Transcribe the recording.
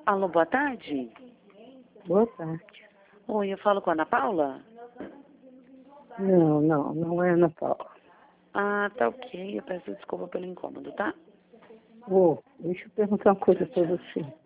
Alô, boa tarde. Boa tarde. Oi, eu falo com a Ana Paula? Não é Ana Paula. Ah, tá ok. Eu peço desculpa pelo incômodo, tá? Deixa eu perguntar uma coisa para você.